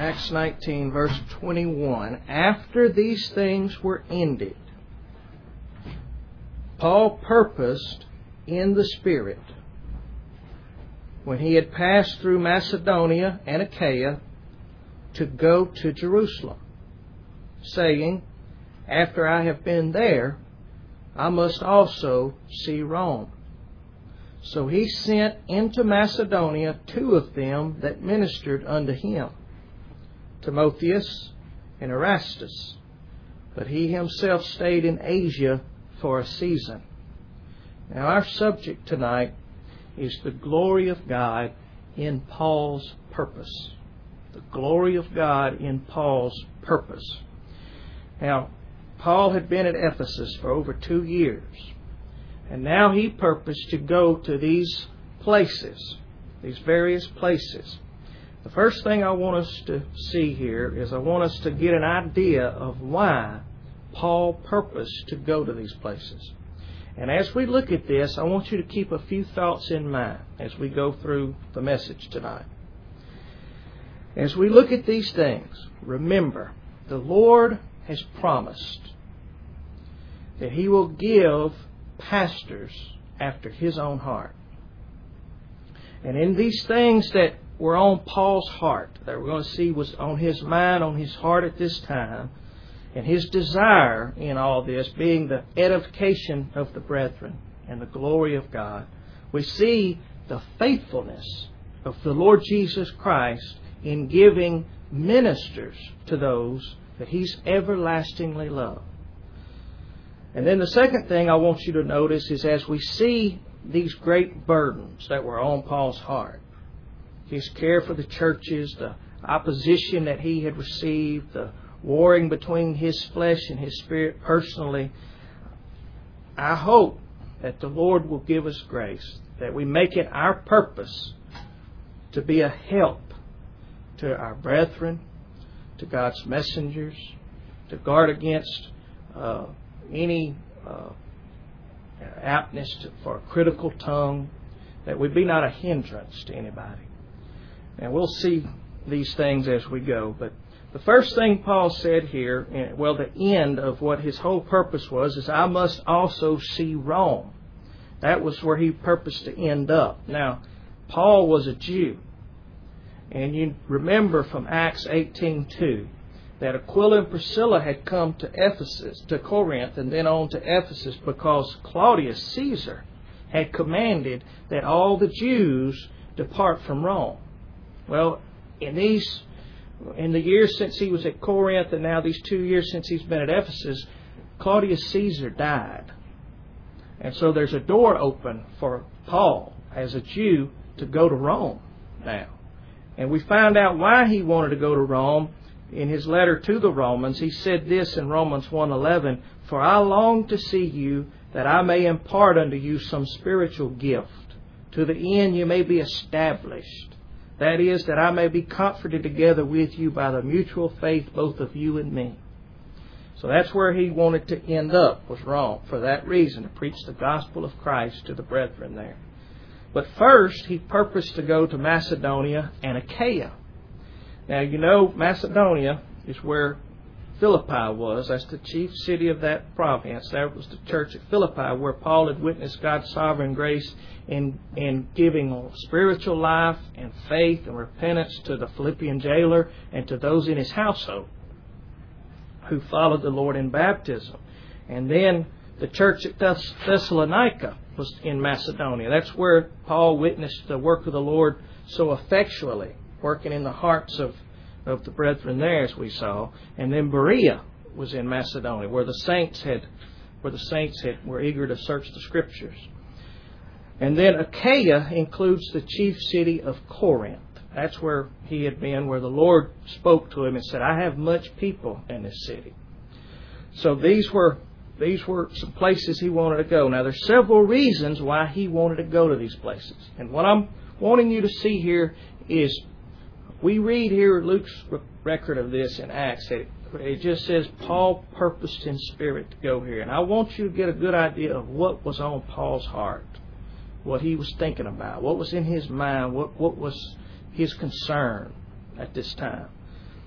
Acts 19, verse 21. After these things were ended, Paul purposed in the Spirit, when he had passed through Macedonia and Achaia, to go to Jerusalem, saying, After I have been there, I must also see Rome. So he sent into Macedonia 2 of them that ministered unto him, Timotheus and Erastus. But he himself stayed in Asia for a season. Now our subject tonight is the glory of God in Paul's purpose. The glory of God in Paul's purpose. Now, Paul had been at Ephesus for over 2 years. And now he purposed to go to these places, these various places. The first thing I want us to see here is I want us to get an idea of why Paul purposed to go to these places. And as we look at this, I want you to keep a few thoughts in mind as we go through the message tonight. As we look at these things, remember, the Lord has promised that He will give pastors after His own heart. And in these things that were on Paul's heart, that we're going to see was on his mind, on his heart at this time, and his desire in all this being the edification of the brethren and the glory of God, we see the faithfulness of the Lord Jesus Christ in giving ministers to those that He's everlastingly loved. And then the second thing I want you to notice is as we see these great burdens that were on Paul's heart, his care for the churches, the opposition that he had received, the warring between his flesh and his spirit personally, I hope that the Lord will give us grace, that we make it our purpose to be a help to our brethren, to God's messengers, to guard against any aptness for a critical tongue, that we be not a hindrance to anybody. And we'll see these things as we go. But the first thing Paul said here, well, the end of what his whole purpose was, is I must also see Rome. That was where he purposed to end up. Now, Paul was a Jew. And you remember from Acts 18:2 that Aquila and Priscilla had come to Corinth, and then on to Ephesus because Claudius Caesar had commanded that all the Jews depart from Rome. Well, in the years since he was at Corinth and now these 2 years since he's been at Ephesus, Claudius Caesar died. And so there's a door open for Paul as a Jew to go to Rome now. And we find out why he wanted to go to Rome. In his letter to the Romans, he said this in Romans 1:11, For I long to see you, that I may impart unto you some spiritual gift, to the end you may be established. That is, that I may be comforted together with you by the mutual faith both of you and me. So that's where he wanted to end up, was Rome, for that reason, to preach the gospel of Christ to the brethren there. But first, he purposed to go to Macedonia and Achaia. Now, you know, Macedonia is where Philippi was. That's the chief city of that province. That was the church at Philippi where Paul had witnessed God's sovereign grace in giving spiritual life and faith and repentance to the Philippian jailer and to those in his household who followed the Lord in baptism. And then the church at Thessalonica was in Macedonia. That's where Paul witnessed the work of the Lord so effectually, working in the hearts of the brethren there, as we saw. And then Berea was in Macedonia, where the saints were eager to search the Scriptures. And then Achaia includes the chief city of Corinth. That's where he had been, where the Lord spoke to him and said, I have much people in this city. So these were some places he wanted to go. Now, there's several reasons why he wanted to go to these places. And what I'm wanting you to see here is, we read here Luke's record of this in Acts. It just says Paul purposed in spirit to go here. And I want you to get a good idea of what was on Paul's heart, what he was thinking about, what was in his mind, what was his concern at this time.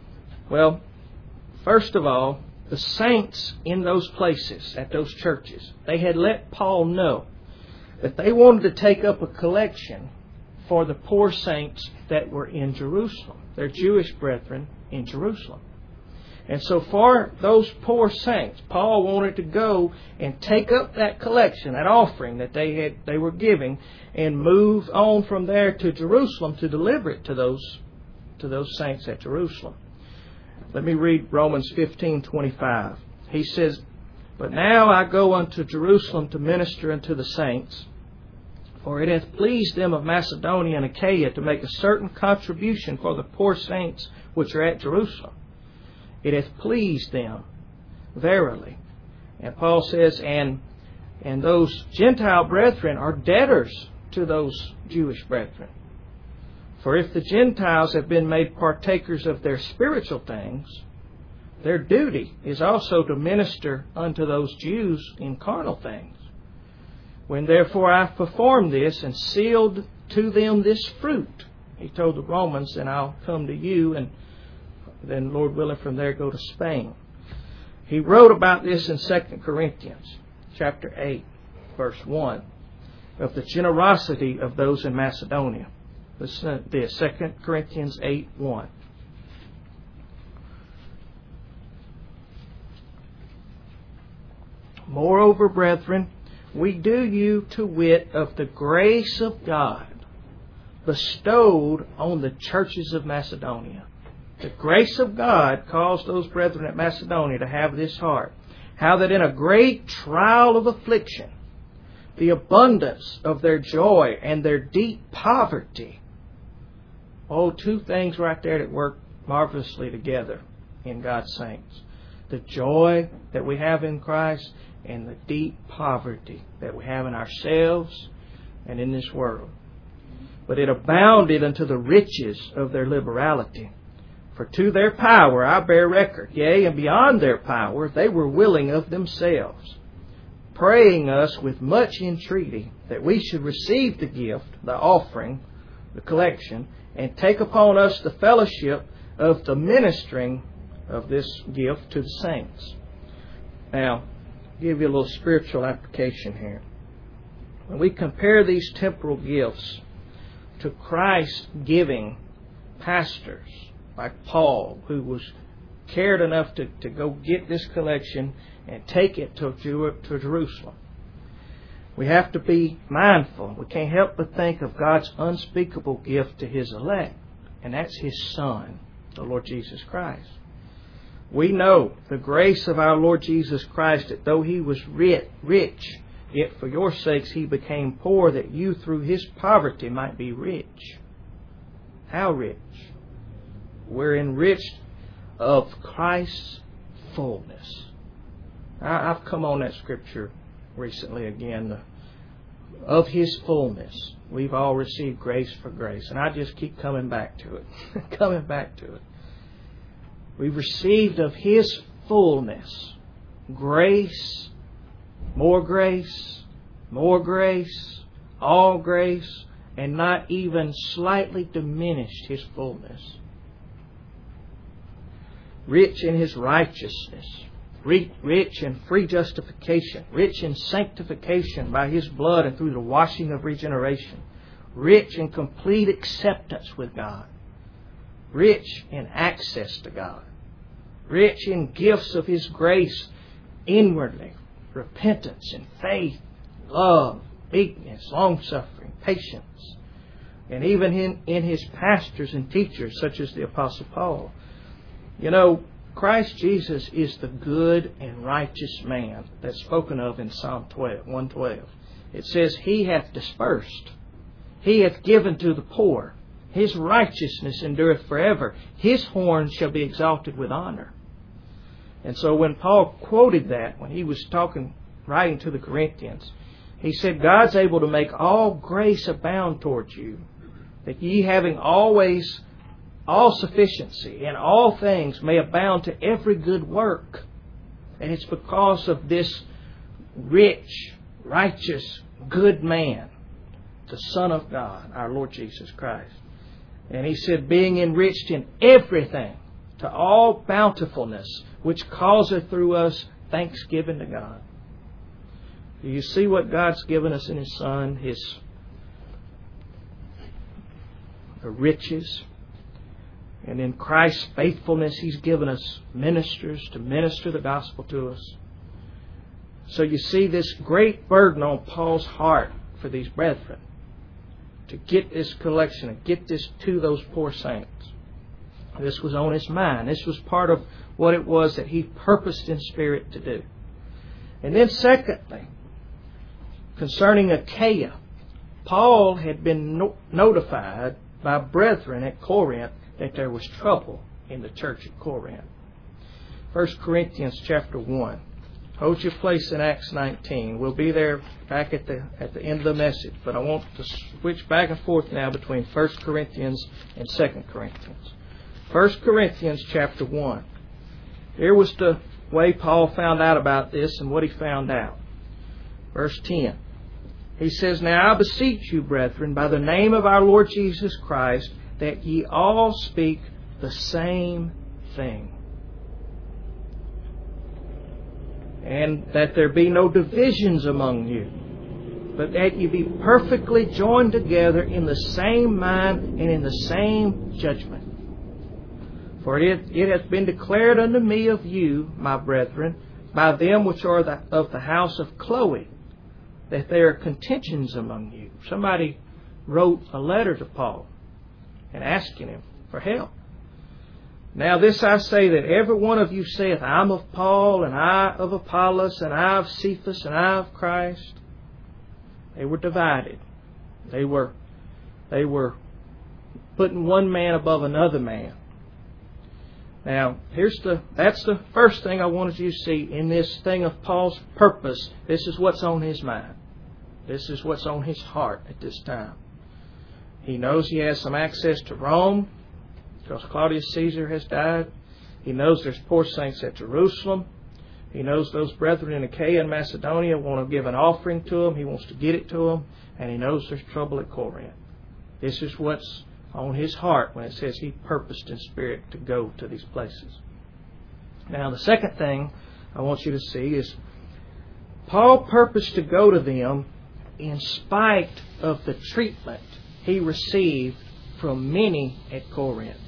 Well, first of all, the saints in those places, at those churches, they had let Paul know that they wanted to take up a collection for the poor saints that were in Jerusalem, their Jewish brethren in Jerusalem. And so for those poor saints, Paul wanted to go and take up that collection, that offering that they were giving, and move on from there to Jerusalem to deliver it to those saints at Jerusalem. Let me read Romans 15:25. He says, "But now I go unto Jerusalem to minister unto the saints, for it hath pleased them of Macedonia and Achaia to make a certain contribution for the poor saints which are at Jerusalem. It hath pleased them, verily." And Paul says, and those Gentile brethren are debtors to those Jewish brethren. For if the Gentiles have been made partakers of their spiritual things, their duty is also to minister unto those Jews in carnal things. When therefore I have performed this and sealed to them this fruit, he told the Romans, then I'll come to you, and then, Lord willing, from there go to Spain. He wrote about this in 2 Corinthians chapter 8, verse 1, of the generosity of those in Macedonia. Listen to this, 2 Corinthians 8:1. "Moreover, brethren, we do you to wit of the grace of God bestowed on the churches of Macedonia." The grace of God caused those brethren at Macedonia to have this heart. How that in a great trial of affliction, the abundance of their joy and their deep poverty. Oh, two things right there that work marvelously together in God's saints. The joy that we have in Christ and the deep poverty that we have in ourselves and in this world. But it abounded unto the riches of their liberality. For to their power I bear record, yea, and beyond their power they were willing of themselves, praying us with much entreaty that we should receive the gift, the offering, the collection, and take upon us the fellowship of the ministering of this gift to the saints. Now, I'll give you a little spiritual application here. When we compare these temporal gifts to Christ giving pastors like Paul, who was cared enough to go get this collection and take it to Jerusalem, we have to be mindful. We can't help but think of God's unspeakable gift to His elect, and that's His Son, the Lord Jesus Christ. We know the grace of our Lord Jesus Christ, that though He was rich, yet for your sakes He became poor, that you through His poverty might be rich. How rich? We're enriched of Christ's fullness. I've come on that scripture recently again. Of His fullness, we've all received grace for grace. And I just keep coming back to it. Coming back to it. We've received of His fullness grace, more grace, all grace, and not even slightly diminished His fullness. Rich in His righteousness, rich in free justification, rich in sanctification by His blood and through the washing of regeneration, rich in complete acceptance with God, rich in access to God, rich in gifts of His grace inwardly, repentance and faith, love, meekness, long-suffering, patience, and even in His pastors and teachers such as the Apostle Paul. You know, Christ Jesus is the good and righteous man that's spoken of in Psalm 112. It says, He hath dispersed, He hath given to the poor, His righteousness endureth forever, His horn shall be exalted with honor. And so when Paul quoted that, when he was writing to the Corinthians, he said, God's able to make all grace abound towards you, that ye having always all sufficiency in all things may abound to every good work. And it's because of this rich, righteous, good man, the Son of God, our Lord Jesus Christ. And he said, being enriched in everything to all bountifulness, which causeth through us thanksgiving to God. Do you see what God's given us in His Son? The riches. And in Christ's faithfulness, He's given us ministers to minister the gospel to us. So you see this great burden on Paul's heart for these brethren to get this collection and get this to those poor saints. This was on his mind. This was part of what it was that he purposed in spirit to do. And then secondly, concerning Achaia, Paul had been notified by brethren at Corinth that there was trouble in the church at Corinth. 1 Corinthians chapter 1. Hold your place in Acts 19. We'll be there back at the end of the message, but I want to switch back and forth now between 1 Corinthians and 2 Corinthians. 1 Corinthians chapter 1. Here was the way Paul found out about this and what he found out. Verse 10. He says, Now I beseech you, brethren, by the name of our Lord Jesus Christ, that ye all speak the same thing, and that there be no divisions among you, but that ye be perfectly joined together in the same mind and in the same judgment. For it hath been declared unto me of you, my brethren, by them which are of the house of Chloe, that there are contentions among you. Somebody wrote a letter to Paul and asking him for help. Now this I say, that every one of you saith, I am of Paul, and I of Apollos, and I of Cephas, and I of Christ. They were divided. They were putting one man above another man. Now, that's the first thing I wanted you to see in this thing of Paul's purpose. This is what's on his mind. This is what's on his heart at this time. He knows he has some access to Rome because Claudius Caesar has died. He knows there's poor saints at Jerusalem. He knows those brethren in Achaia and Macedonia want to give an offering to him. He wants to get it to them. And he knows there's trouble at Corinth. This is what's on his heart when it says he purposed in spirit to go to these places. Now, the second thing I want you to see is Paul purposed to go to them in spite of the treatment he received from many at Corinth.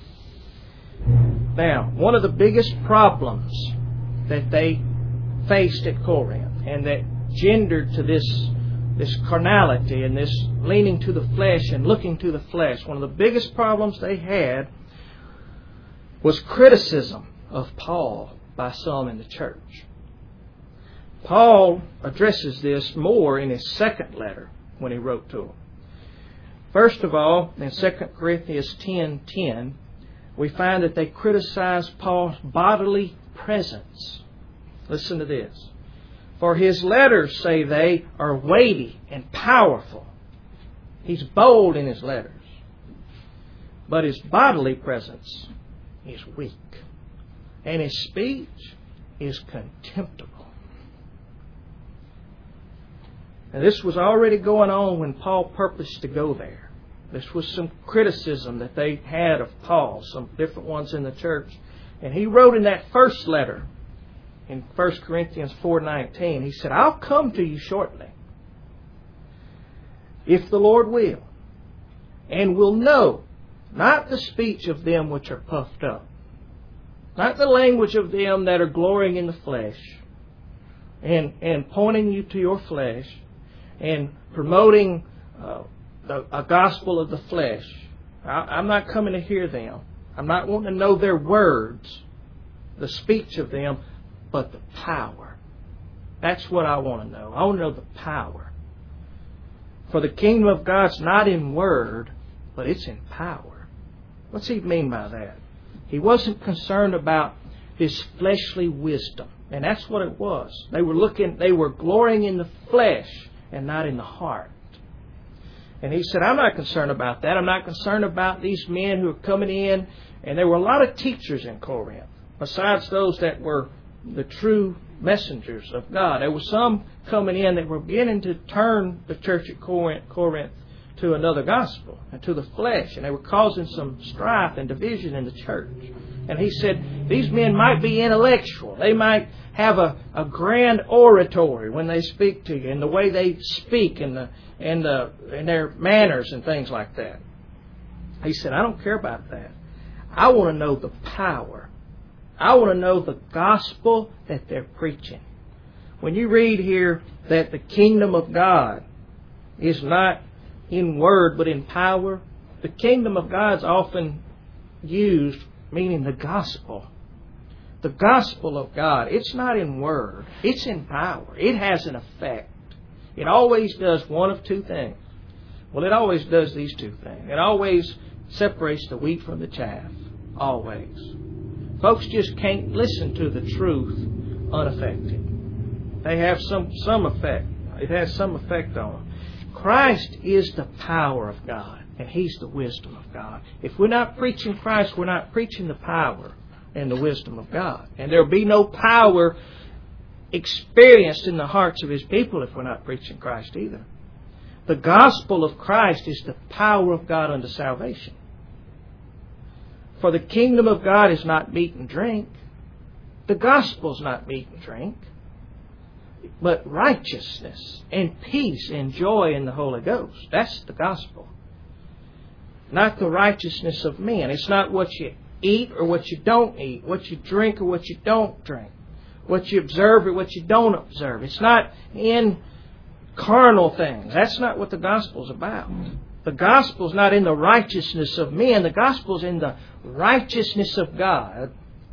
Now, one of the biggest problems that they faced at Corinth and that gendered to this carnality and this leaning to the flesh and looking to the flesh, one of the biggest problems they had was criticism of Paul by some in the church. Paul addresses this more in his second letter when he wrote to them. First of all, in 2 Corinthians 10:10, we find that they criticize Paul's bodily presence. Listen to this. For his letters, say they, are weighty and powerful. He's bold in his letters. But his bodily presence is weak. And his speech is contemptible. And this was already going on when Paul purposed to go there. This was some criticism that they had of Paul, some different ones in the church. And he wrote in that first letter, in 1 Corinthians 4:19, he said, I'll come to you shortly, if the Lord will, and will know not the speech of them which are puffed up, not the language of them that are glorying in the flesh, and pointing you to your flesh, and promoting a gospel of the flesh. I'm not coming to hear them. I'm not wanting to know their words, the speech of them, but the power. That's what I want to know. I want to know the power. For the kingdom of God's not in word, but it's in power. What's he mean by that? He wasn't concerned about his fleshly wisdom. And that's what it was. They were glorying in the flesh and not in the heart. And he said, I'm not concerned about that. I'm not concerned about these men who are coming in. And there were a lot of teachers in Corinth, besides those that were the true messengers of God. There were some coming in that were beginning to turn the church at Corinth to another gospel and to the flesh, and they were causing some strife and division in the church. And he said these men might be intellectual. They might have a grand oratory when they speak to you, and the way they speak and their manners and things like that. He said, I don't care about that. I want to know the power. I want to know the gospel that they're preaching. When you read here that the kingdom of God is not in word but in power, the kingdom of God is often used meaning the gospel. The gospel of God, it's not in word, it's in power. It has an effect. It always does one of two things. Well, it always does these two things. It always separates the wheat from the chaff. Always. Folks just can't listen to the truth unaffected. They have some effect. It has some effect on them. Christ is the power of God, and He's the wisdom of God. If we're not preaching Christ, we're not preaching the power and the wisdom of God. And there'll be no power experienced in the hearts of His people if we're not preaching Christ either. The gospel of Christ is the power of God unto salvation. For the kingdom of God is not meat and drink. The gospel is not meat and drink, but righteousness and peace and joy in the Holy Ghost. That's the gospel. Not the righteousness of men. It's not what you eat or what you don't eat, what you drink or what you don't drink, what you observe or what you don't observe. It's not in carnal things. That's not what the gospel's about. The gospel's not in the righteousness of men. The gospel's in the righteousness of God,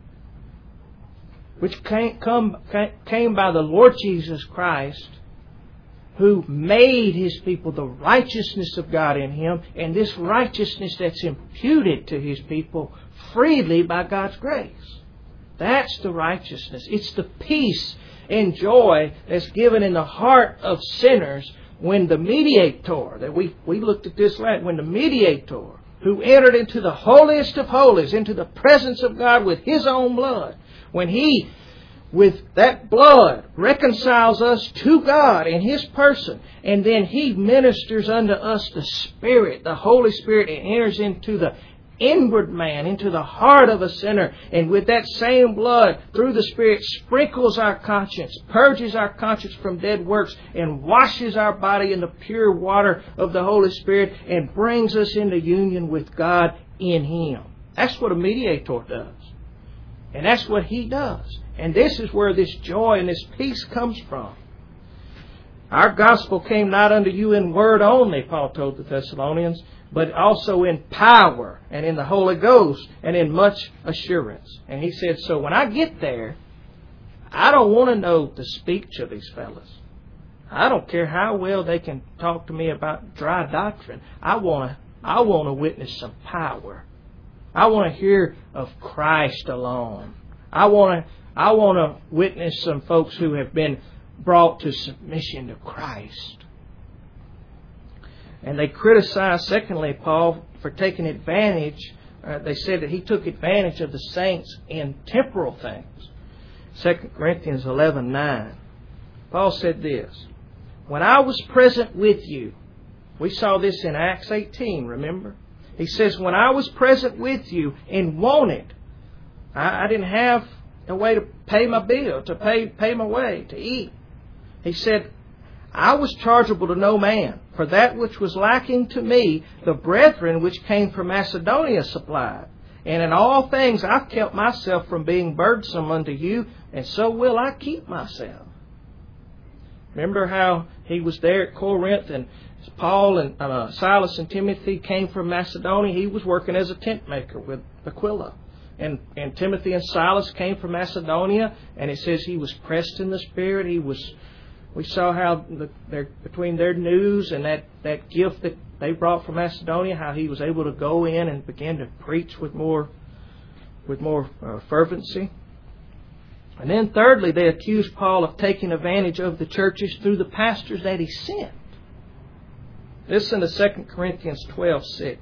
which came by the Lord Jesus Christ, who made His people the righteousness of God in Him, and this righteousness that's imputed to His people freely by God's grace. That's the righteousness. It's the peace and joy that's given in the heart of sinners when the mediator, that we looked at this last, when the mediator who entered into the holiest of holies, into the presence of God with His own blood, when He, with that blood, reconciles us to God in His person, and then He ministers unto us the Spirit, the Holy Spirit, and enters into the inward man, into the heart of a sinner, and with that same blood, through the Spirit, sprinkles our conscience, purges our conscience from dead works, and washes our body in the pure water of the Holy Spirit, and brings us into union with God in Him. That's what a mediator does. And that's what He does. And this is where this joy and this peace comes from. Our gospel came not unto you in word only, Paul told the Thessalonians, but also in power and in the Holy Ghost and in much assurance. And he said, so when I get there, I don't want to know the speech of these fellas. I don't care how well they can talk to me about dry doctrine. I want to witness some power. I want to hear of Christ alone. I want to witness some folks who have been brought to submission to Christ. And they criticized, secondly, Paul for taking advantage. They said that he took advantage of the saints in temporal things. 2 Corinthians 11:9. Paul said this, when I was present with you, we saw this in Acts 18, remember? He says, when I was present with you and wanted, I didn't have a way to pay my bill, to pay my way, to eat. He said, I was chargeable to no man, for that which was lacking to me, the brethren which came from Macedonia supplied. And in all things I kept myself from being burdensome unto you, and so will I keep myself. Remember how he was there at Corinth, and Paul and Silas and Timothy came from Macedonia. He was working as a tent maker with Aquila. And Timothy and Silas came from Macedonia, and it says he was pressed in the Spirit. We saw how between their news and that gift that they brought from Macedonia, how he was able to go in and begin to preach with more fervency. And then thirdly, they accused Paul of taking advantage of the churches through the pastors that he sent. Listen to 2 Corinthians 12:6.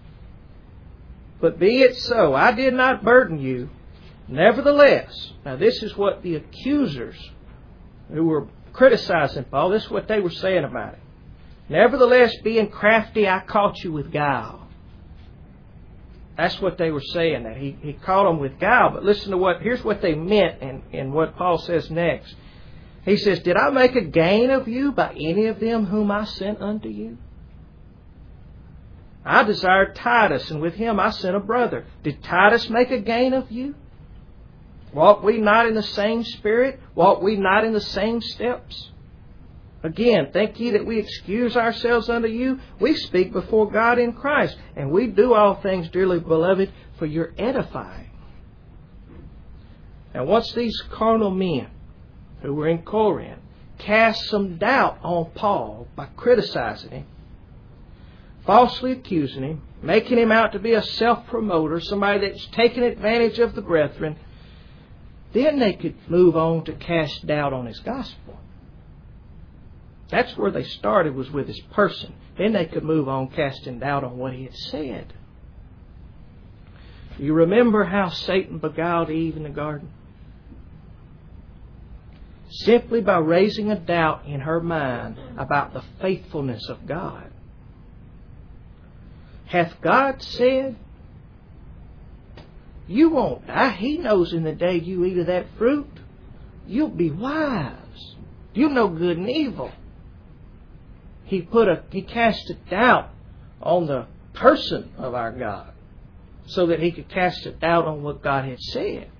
But be it so, I did not burden you. Nevertheless, now this is what the accusers who were criticizing Paul, this is what they were saying about it. Nevertheless, being crafty, I caught you with guile. That's what they were saying, that he caught them with guile. But listen to here's what they meant in what Paul says next. He says, did I make a gain of you by any of them whom I sent unto you? I desired Titus, and with him I sent a brother. Did Titus make a gain of you? Walk we not in the same spirit? Walk we not in the same steps? Again, think ye that we excuse ourselves unto you? We speak before God in Christ, and we do all things, dearly beloved, for your edifying. Now once these carnal men who were in Corinth cast some doubt on Paul by criticizing him, falsely accusing him, making him out to be a self-promoter, somebody that's taking advantage of the brethren, then they could move on to cast doubt on his gospel. That's where they started, was with his person. Then they could move on casting doubt on what he had said. You remember how Satan beguiled Eve in the garden? Simply by raising a doubt in her mind about the faithfulness of God. Hath God said, you won't die? He knows in the day you eat of that fruit, you'll be wise. You'll know good and evil. He cast a doubt on the person of our God so that he could cast a doubt on what God had said.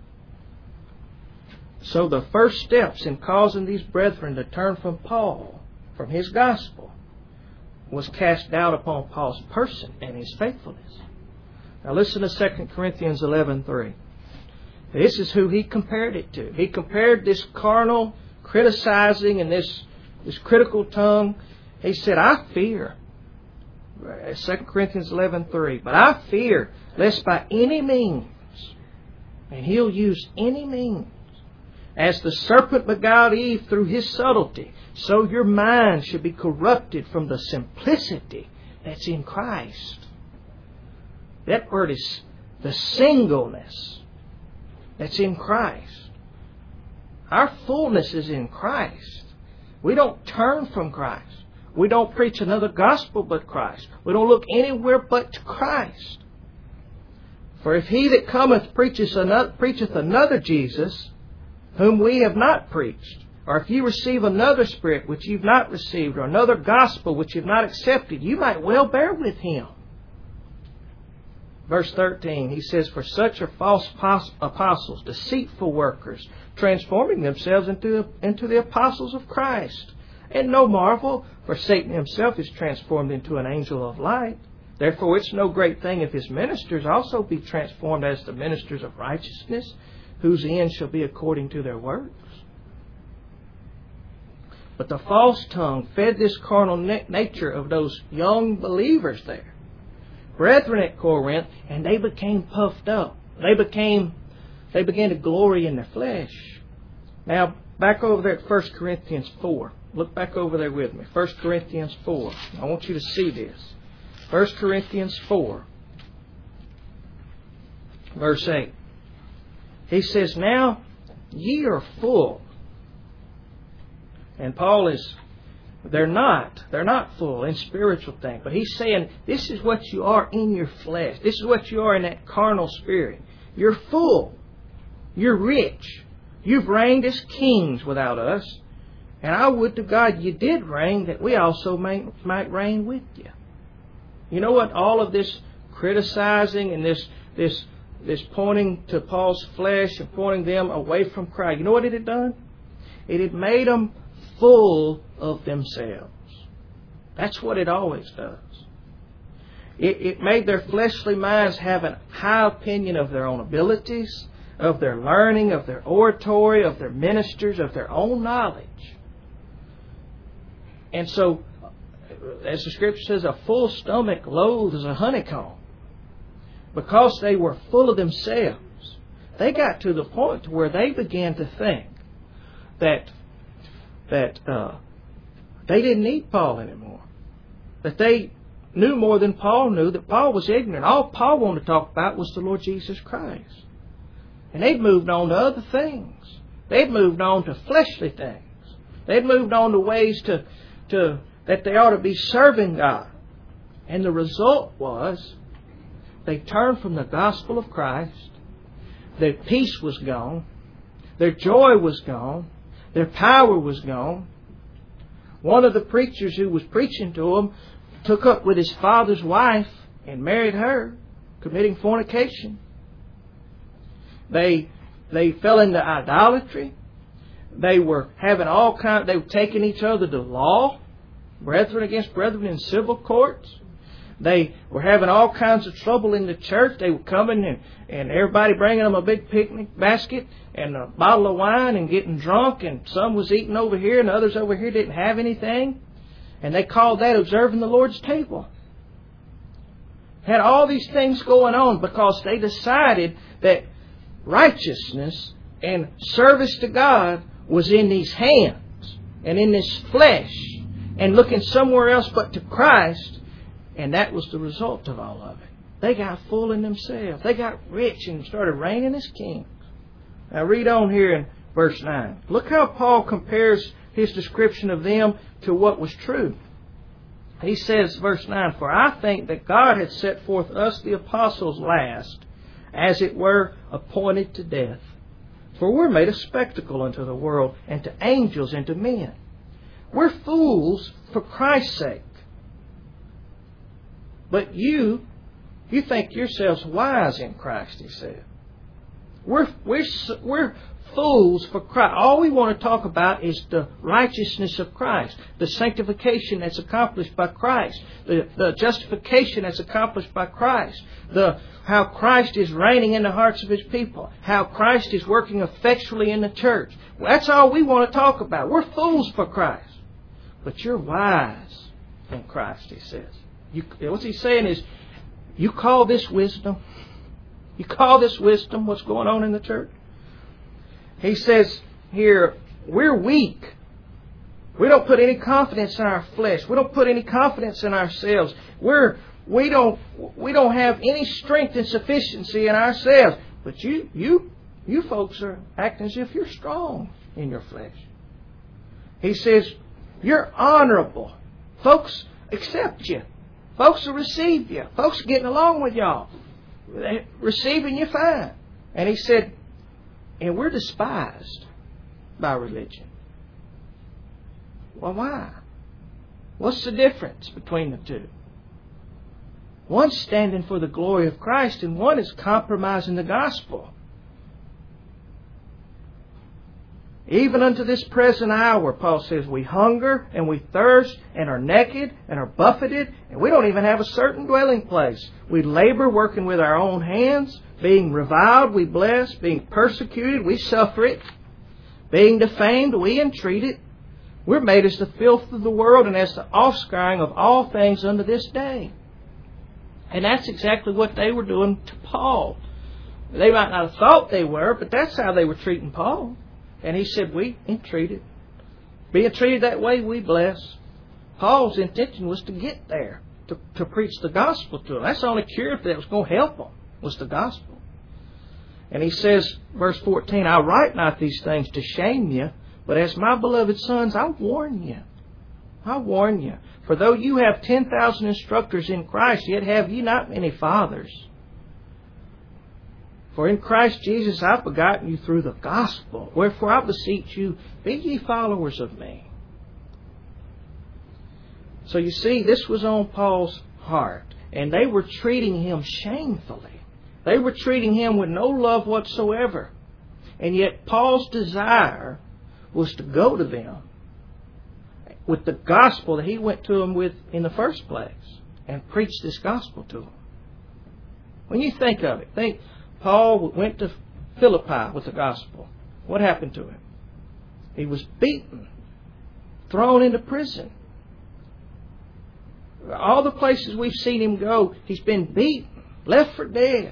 So the first steps in causing these brethren to turn from Paul, from his gospel, was cast doubt upon Paul's person and his faithfulness. Now listen to 2 Corinthians 11:3. This is who he compared it to. He compared this carnal criticizing and this critical tongue. He said, I fear, 2 Corinthians 11:3, but I fear lest by any means, and he'll use any means, as the serpent beguiled Eve through his subtlety, so your mind should be corrupted from the simplicity that's in Christ. That word is the singleness that's in Christ. Our fullness is in Christ. We don't turn from Christ. We don't preach another gospel but Christ. We don't look anywhere but to Christ. For if he that cometh preacheth another Jesus, whom we have not preached, or if you receive another spirit which you've not received, or another gospel which you've not accepted, you might well bear with him. Verse 13, he says, for such are false apostles, deceitful workers, transforming themselves into the apostles of Christ. And no marvel, for Satan himself is transformed into an angel of light. Therefore it's no great thing if his ministers also be transformed as the ministers of righteousness, whose end shall be according to their works. But the false tongue fed this carnal nature of those young believers there, brethren at Corinth, and they became puffed up. They began to glory in their flesh. Now, back over there at 1 Corinthians 4. Look back over there with me. 1 Corinthians 4. I want you to see this. 1 Corinthians 4, verse 8. He says, now ye are full. And Paul they're not full in spiritual things. But he's saying, this is what you are in your flesh. This is what you are in that carnal spirit. You're full. You're rich. You've reigned as kings without us. And I would to God you did reign, that we also might reign with you. You know what all of this criticizing and this pointing to Paul's flesh and pointing them away from Christ, you know what it had done? It had made them full of themselves. That's what it always does. It made their fleshly minds have a high opinion of their own abilities, of their learning, of their oratory, of their ministers, of their own knowledge. And so, as the Scripture says, a full stomach loathes a honeycomb. Because they were full of themselves, they got to the point where they began to think that they didn't need Paul anymore. That they knew more than Paul knew, that Paul was ignorant. All Paul wanted to talk about was the Lord Jesus Christ. And they'd moved on to other things. They'd moved on to fleshly things. They'd moved on to ways to that they ought to be serving God. And the result was they turned from the gospel of Christ. Their peace was gone. Their joy was gone. Their power was gone. One of the preachers who was preaching to them took up with his father's wife and married her, committing fornication. They fell into idolatry. They were having they were taking each other to law, brethren against brethren in civil courts. They were having all kinds of trouble in the church. They were coming and everybody bringing them a big picnic basket and a bottle of wine and getting drunk, and some was eating over here and others over here didn't have anything. And they called that observing the Lord's table. Had all these things going on because they decided that righteousness and service to God was in these hands and in this flesh and looking somewhere else but to Christ. And that was the result of all of it. They got full in themselves. They got rich and started reigning as kings. Now read on here in verse 9. Look how Paul compares his description of them to what was true. He says, verse 9, "For I think that God had set forth us the apostles last, as it were, appointed to death. For we're made a spectacle unto the world, and to angels, and to men. We're fools for Christ's sake. But you think yourselves wise in Christ," he said. We're fools for Christ. All we want to talk about is the righteousness of Christ, the sanctification that's accomplished by Christ, the justification that's accomplished by Christ, how Christ is reigning in the hearts of His people, how Christ is working effectually in the church. That's all we want to talk about. We're fools for Christ. But you're wise in Christ, he says. What he's saying is, you call this wisdom? You call this wisdom, what's going on in the church? He says here, we're weak. We don't put any confidence in our flesh. We don't put any confidence in ourselves. We don't have any strength and sufficiency in ourselves. But you folks are acting as if you're strong in your flesh. He says, you're honorable. Folks accept you. Folks will receive you. Folks are getting along with y'all. They're receiving you fine. And he said, and we're despised by religion. Well, why? What's the difference between the two? One's standing for the glory of Christ, and one is compromising the gospel. Even unto this present hour, Paul says, we hunger and we thirst and are naked and are buffeted, and we don't even have a certain dwelling place. We labor working with our own hands. Being reviled, we bless. Being persecuted, we suffer it. Being defamed, we entreat it. We're made as the filth of the world and as the offscouring of all things unto this day. And that's exactly what they were doing to Paul. They might not have thought they were, but that's how they were treating Paul. And he said, we entreat it. Being treated that way, we bless. Paul's intention was to get there, to preach the gospel to them. That's the only cure that was going to help them, was the gospel. And he says, verse 14, I write not these things to shame you, but as my beloved sons, I warn you. I warn you. For though you have 10,000 instructors in Christ, yet have ye not many fathers. For in Christ Jesus I have begotten you through the gospel. Wherefore I beseech you, be ye followers of me. So you see, this was on Paul's heart. And they were treating him shamefully. They were treating him with no love whatsoever. And yet Paul's desire was to go to them with the gospel that he went to them with in the first place and preach this gospel to them. When you think of it, think Paul went to Philippi with the gospel. What happened to him? He was beaten, thrown into prison. All the places we've seen him go, he's been beaten, left for dead.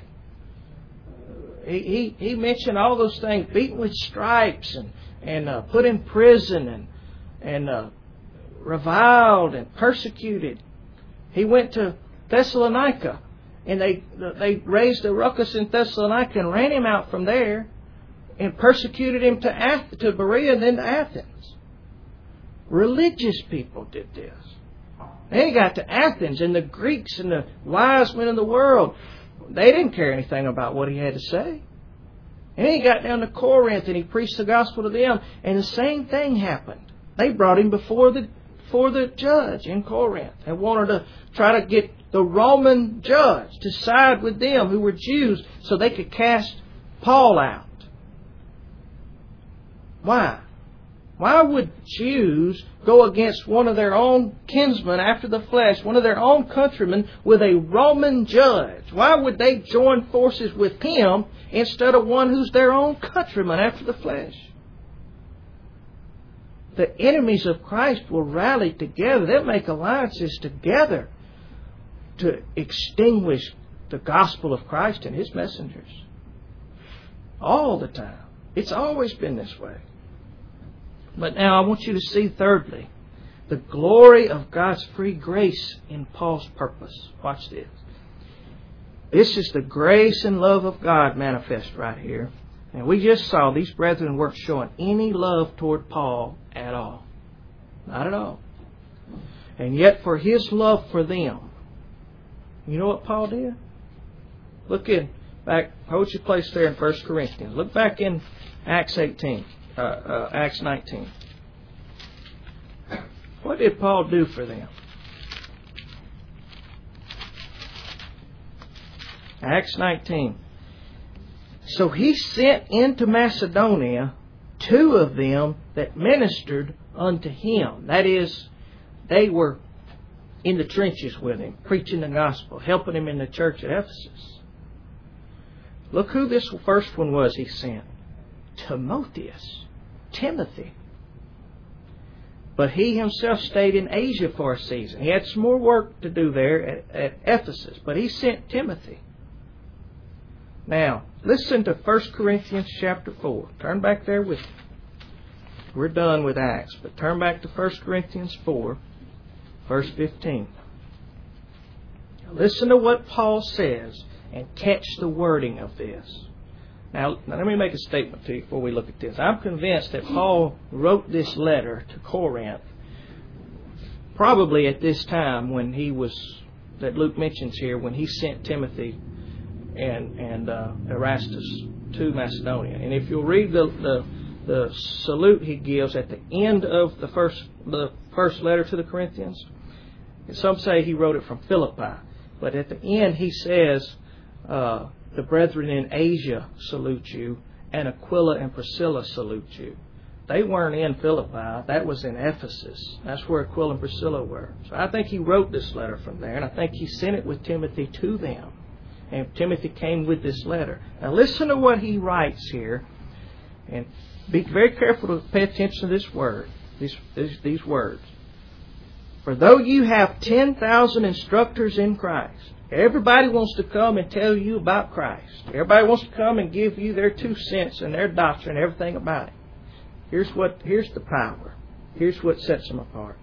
He mentioned all those things, beaten with stripes and put in prison and reviled and persecuted. He went to Thessalonica, and they raised a ruckus in Thessalonica and ran him out from there and persecuted him to Berea and then to Athens. Religious people did this. Then he got to Athens, and the Greeks and the wise men of the world, they didn't care anything about what he had to say. And then he got down to Corinth, and he preached the gospel to them, and the same thing happened. They brought him before the judge in Corinth and wanted to try to get the Roman judge to side with them who were Jews so they could cast Paul out. Why? Why would Jews go against one of their own kinsmen after the flesh, one of their own countrymen, with a Roman judge? Why would they join forces with him instead of one who's their own countryman after the flesh? The enemies of Christ will rally together. They'll make alliances together to extinguish the gospel of Christ and His messengers. All the time. It's always been this way. But now I want you to see, thirdly, the glory of God's free grace in Paul's purpose. Watch this. This is the grace and love of God manifest right here. And we just saw these brethren weren't showing any love toward Paul at all. Not at all. And yet for his love for them, you know what Paul did? Look in back, hold your place there in 1 Corinthians. Look back in Acts 19. What did Paul do for them? Acts 19. So he sent into Macedonia 2 of them that ministered unto him. That is, they were in the trenches with him, preaching the gospel, helping him in the church at Ephesus. Look who this first one was he sent. Timothy. But he himself stayed in Asia for a season. He had some more work to do there at Ephesus, but he sent Timothy. Now, listen to 1 Corinthians chapter 4. Turn back there with me. We're done with Acts, but turn back to 1 Corinthians 4, verse 15. Now, listen to what Paul says and catch the wording of this. Now, let me make a statement to you before we look at this. I'm convinced that Paul wrote this letter to Corinth probably at this time when he was, that Luke mentions here, when he sent Timothy and Erastus to Macedonia. And if you'll read the salute he gives at the end of the first letter to the Corinthians, some say he wrote it from Philippi, but at the end he says, the brethren in Asia salute you, and Aquila and Priscilla salute you. They weren't in Philippi. That was in Ephesus. That's where Aquila and Priscilla were. So I think he wrote this letter from there, and I think he sent it with Timothy to them. And Timothy came with this letter. Now listen to what he writes here, and be very careful to pay attention to this word, these words. For though you have 10,000 instructors in Christ, everybody wants to come and tell you about Christ. Everybody wants to come and give you their 2 cents and their doctrine and everything about it. Here's the power. Here's what sets them apart.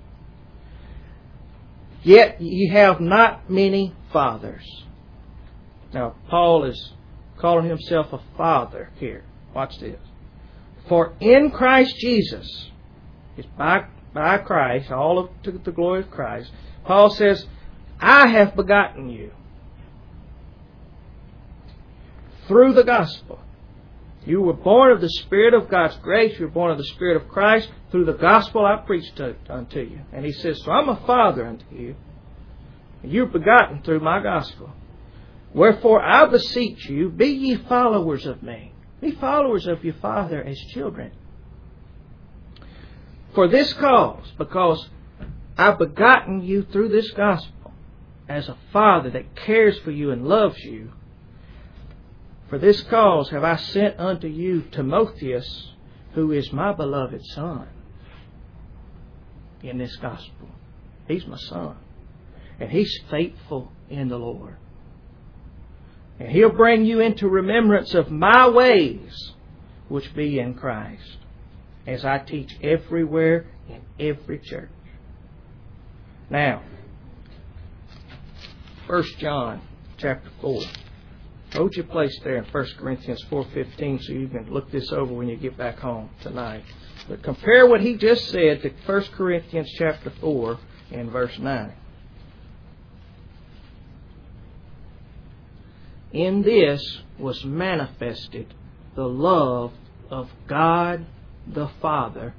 Yet ye have not many fathers. Now, Paul is calling himself a father here. Watch this. For in Christ Jesus, it's by Christ, all to the glory of Christ, Paul says, I have begotten you through the gospel. You were born of the Spirit of God's grace. You were born of the Spirit of Christ. Through the gospel I preached unto you. And he says, so I'm a father unto you. And you're begotten through my gospel. Wherefore I beseech you, be ye followers of me. Be followers of your Father as children. For this cause, because I've begotten you through this gospel, as a Father that cares for you and loves you, for this cause have I sent unto you Timotheus, who is my beloved Son, in this gospel. He's my son. And he's faithful in the Lord. And he'll bring you into remembrance of my ways, which be in Christ, as I teach everywhere in every church. Now, 1 John chapter 4. Hold your place there in 1 Corinthians 4:15 so you can look this over when you get back home tonight. But compare what he just said to 1 Corinthians chapter 4 and verse 9. In this was manifested the love of God the Father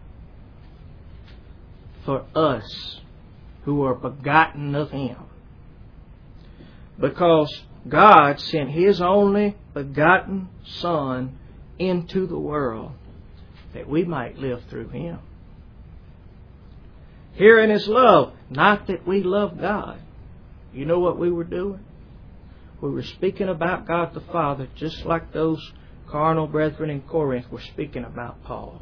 for us who are begotten of Him. Because God sent His only begotten Son into the world that we might live through Him. Herein is love, not that we love God. You know what we were doing? We were speaking about God the Father just like those carnal brethren in Corinth were speaking about Paul.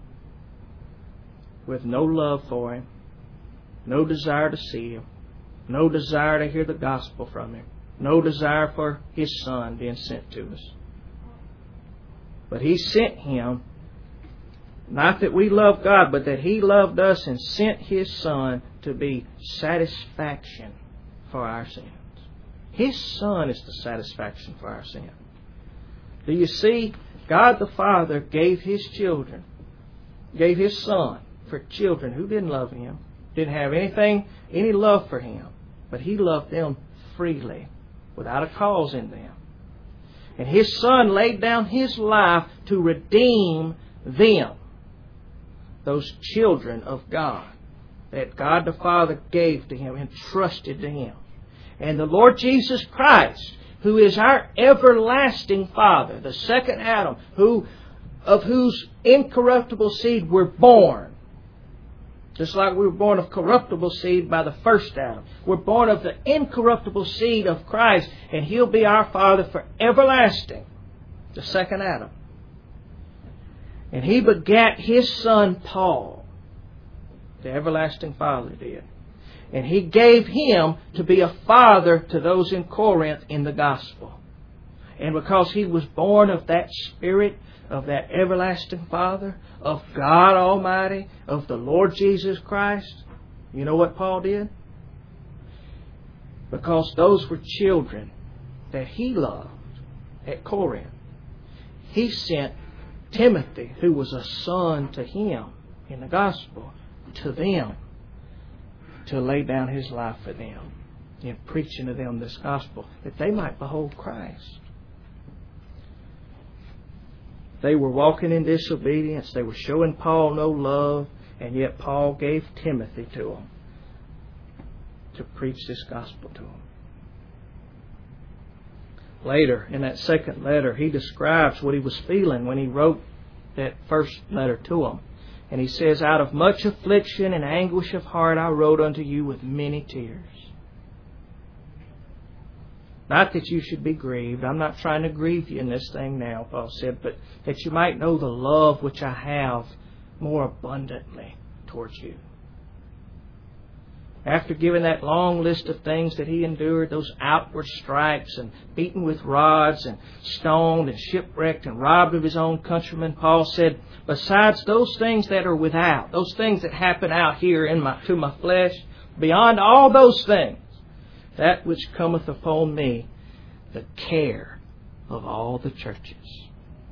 With no love for Him, no desire to see Him, no desire to hear the gospel from Him, no desire for His Son being sent to us. But He sent Him, not that we love God, but that He loved us and sent His Son to be satisfaction for our sins. His Son is the satisfaction for our sin. Do you see? God the Father gave His children, gave His Son for children who didn't love Him, didn't have any love for Him, but He loved them freely, without a cause in them. And His Son laid down His life to redeem them, those children of God, that God the Father gave to Him, entrusted to Him. And the Lord Jesus Christ, who is our everlasting Father, the second Adam, of whose incorruptible seed we're born. Just like we were born of corruptible seed by the first Adam. We're born of the incorruptible seed of Christ, and He'll be our Father for everlasting, the second Adam. And He begat His Son Paul, the everlasting Father did. And He gave him to be a father to those in Corinth in the gospel. And because he was born of that Spirit, of that everlasting Father, of God Almighty, of the Lord Jesus Christ, you know what Paul did? Because those were children that he loved at Corinth, he sent Timothy, who was a son to him in the gospel, to them, to lay down his life for them in preaching to them this gospel, that they might behold Christ. They were walking in disobedience. They were showing Paul no love, and yet Paul gave Timothy to them to preach this gospel to them. Later, in that second letter, he describes what he was feeling when he wrote that first letter to them. And he says, "Out of much affliction and anguish of heart I wrote unto you with many tears." Not that you should be grieved. I'm not trying to grieve you in this thing now, Paul said, but that you might know the love which I have more abundantly towards you. After giving that long list of things that he endured, those outward stripes and beaten with rods and stoned and shipwrecked and robbed of his own countrymen, Paul said, besides those things that are without, those things that happen out here to my flesh, beyond all those things, that which cometh upon me, the care of all the churches.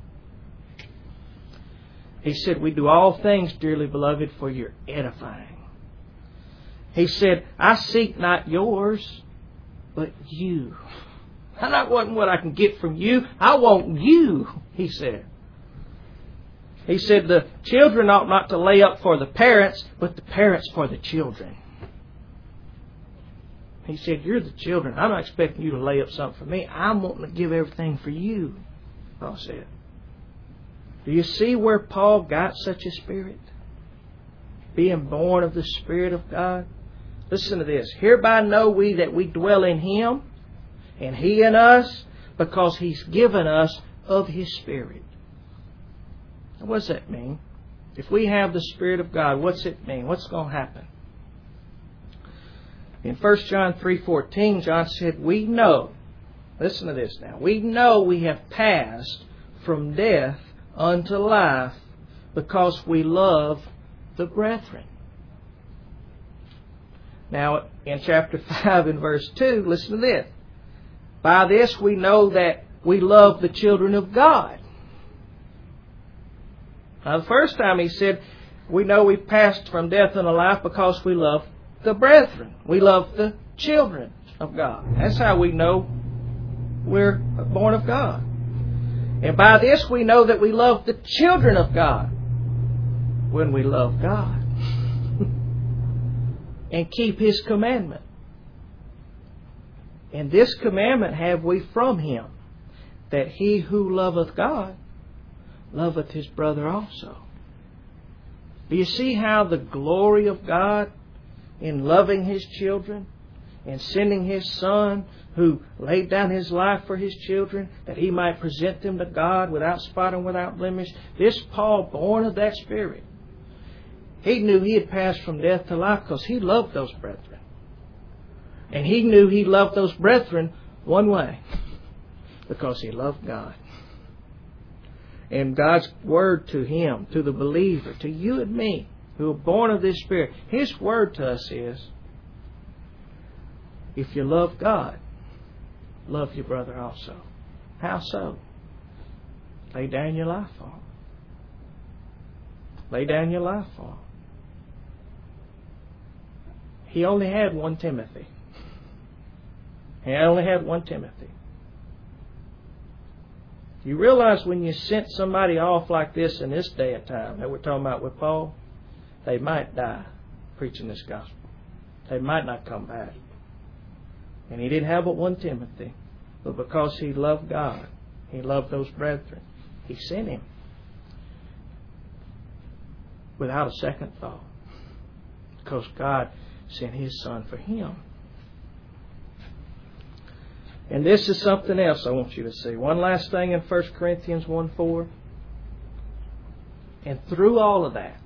He said, we do all things, dearly beloved, for your edifying. He said, I seek not yours, but you. I not want what I can get from you. I want you, he said. He said, the children ought not to lay up for the parents, but the parents for the children. He said, you're the children. I'm not expecting you to lay up something for me. I'm wanting to give everything for you, Paul said. Do you see where Paul got such a spirit? Being born of the Spirit of God. Listen to this. Hereby know we that we dwell in Him, and He in us, because He's given us of His Spirit. Now, what does that mean? If we have the Spirit of God, what's it mean? What's going to happen? In 1 John 3:14, John said, we know, listen to this now, we know we have passed from death unto life because we love the brethren. Now, in chapter 5 and verse 2, listen to this. By this we know that we love the children of God. Now, the first time he said, we know we've passed from death unto life because we love the brethren. We love the children of God. That's how we know we're born of God. And by this we know that we love the children of God, when we love God and keep His commandment. And this commandment have we from Him, that he who loveth God loveth his brother also. Do you see how the glory of God in loving His children and sending His Son, who laid down His life for His children, that He might present them to God without spot and without blemish? This Paul, born of that Spirit, he knew he had passed from death to life because he loved those brethren. And he knew he loved those brethren one way, because he loved God. And God's word to him, to the believer, to you and me, who are born of this Spirit, His word to us is, if you love God, love your brother also. How so? Lay down your life for him. Lay down your life for him. He only had one Timothy. He only had one Timothy. You realize when you sent somebody off like this in this day and time that we're talking about with Paul, they might die preaching this gospel. They might not come back. And he didn't have but one Timothy. But because he loved God, he loved those brethren, he sent him without a second thought. Because God sent His Son for him. And this is something else I want you to see. One last thing in 1 Corinthians 1:4. And through all of that,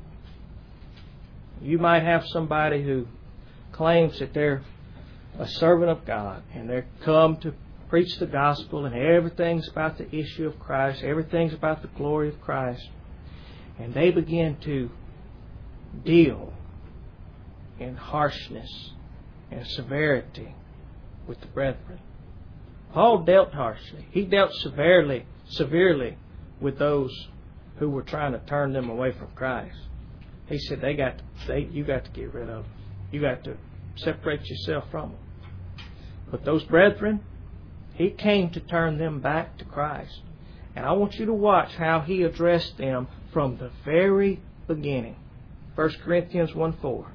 you might have somebody who claims that they're a servant of God and they're come to preach the gospel and everything's about the issue of Christ, everything's about the glory of Christ. And they begin to deal in harshness and severity with the brethren. Paul dealt harshly. He dealt severely with those who were trying to turn them away from Christ. He said, you got to get rid of them. You got to separate yourself from them. But those brethren, he came to turn them back to Christ. And I want you to watch how he addressed them from the very beginning. 1 Corinthians 1:4.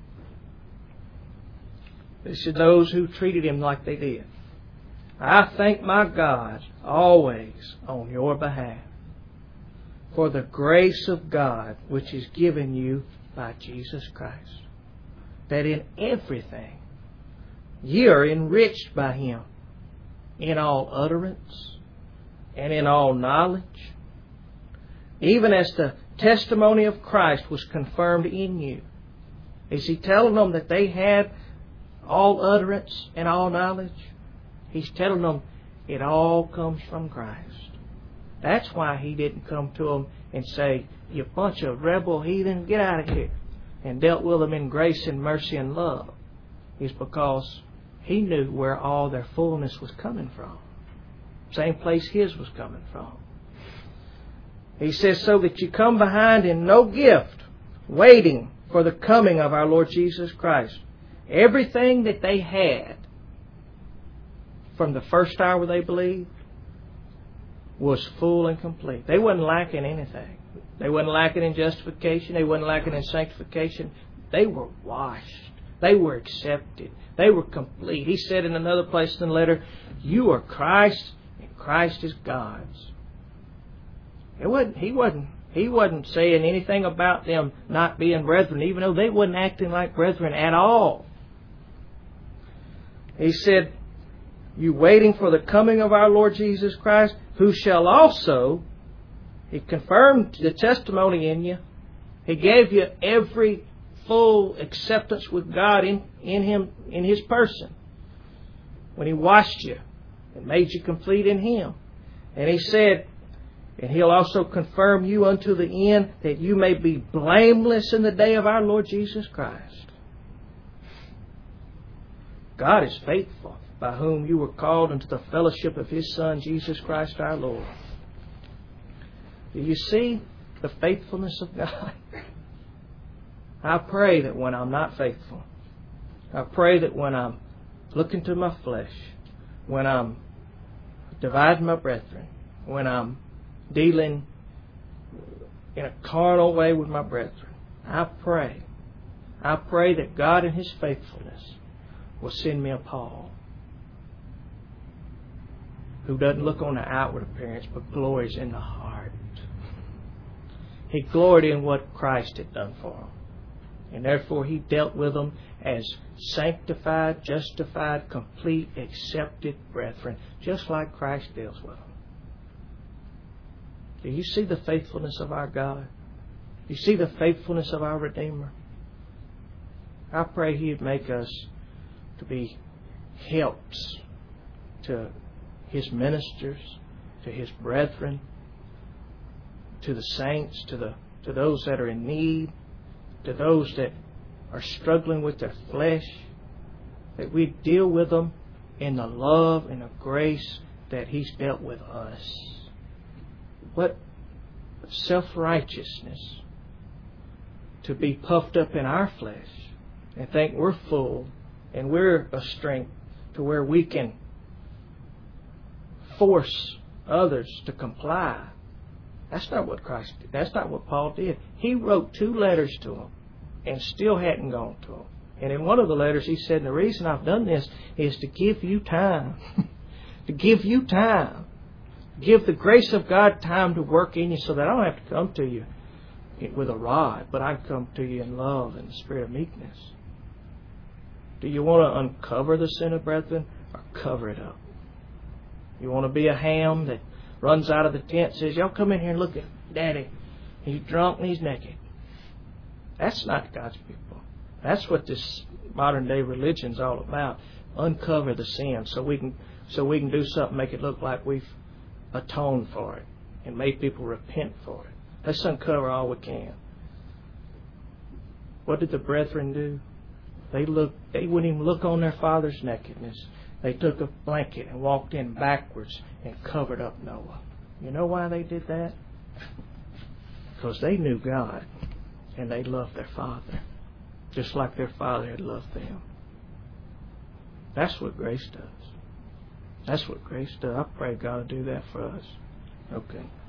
This is those who treated him like they did. I thank my God always on your behalf for the grace of God which is given you by Jesus Christ, that in everything ye are enriched by Him, in all utterance and in all knowledge, even as the testimony of Christ was confirmed in you. Is he telling them that they had all utterance and all knowledge? He's telling them it all comes from Christ. That's why he didn't come to them and say, you bunch of rebel heathen, get out of here, and dealt with them in grace and mercy and love. It's because he knew where all their fullness was coming from. Same place his was coming from. He says, so that you come behind in no gift, waiting for the coming of our Lord Jesus Christ. Everything that they had from the first hour they believed was full and complete. They wasn't lacking anything. They wasn't lacking in justification. They wasn't lacking in sanctification. They were washed. They were accepted. They were complete. He said in another place in the letter, you are Christ and Christ is God's. He wasn't saying anything about them not being brethren, even though they wasn't acting like brethren at all. He said, you waiting for the coming of our Lord Jesus Christ, who shall also, he confirmed the testimony in you. He gave you every full acceptance with God in Him, in His person, when He washed you and made you complete in Him. And He said, and He'll also confirm you unto the end, that you may be blameless in the day of our Lord Jesus Christ. God is faithful, by whom you were called into the fellowship of His Son, Jesus Christ our Lord. Do you see the faithfulness of God? I pray that when I'm not faithful, I pray that when I'm looking to my flesh, when I'm dividing my brethren, when I'm dealing in a carnal way with my brethren, I pray that God in His faithfulness will send me a Paul who doesn't look on the outward appearance but glories in the heart. He gloried in what Christ had done for him. And therefore he dealt with them as sanctified, justified, complete, accepted brethren, just like Christ deals with them. Do you see the faithfulness of our God? Do you see the faithfulness of our Redeemer? I pray He'd make us to be helps to His ministers, to His brethren, to the saints, to those that are in need, to those that are struggling with their flesh, that we deal with them in the love and the grace that He's dealt with us. What self-righteousness to be puffed up in our flesh and think we're full and we're a strength to where we can force others to comply. That's not what Christ did. That's not what Paul did. He wrote 2 letters to them and still hadn't gone to them. And in one of the letters he said, the reason I've done this is to give you time. To give you time. Give the grace of God time to work in you so that I don't have to come to you with a rod, but I can come to you in love and the spirit of meekness. Do you want to uncover the sin of brethren or cover it up? You want to be a ham that runs out of the tent and says, y'all come in here and look at Daddy. He's drunk and he's naked. That's not God's people. That's what this modern day religion's all about. Uncover the sin so we can do something, make it look like we've atoned for it and made people repent for it. Let's uncover all we can. What did the brethren do? They wouldn't even look on their father's nakedness. They took a blanket and walked in backwards and covered up Noah. You know why they did that? Because they knew God and they loved their father, just like their father had loved them. That's what grace does. That's what grace does. I pray God will do that for us. Okay.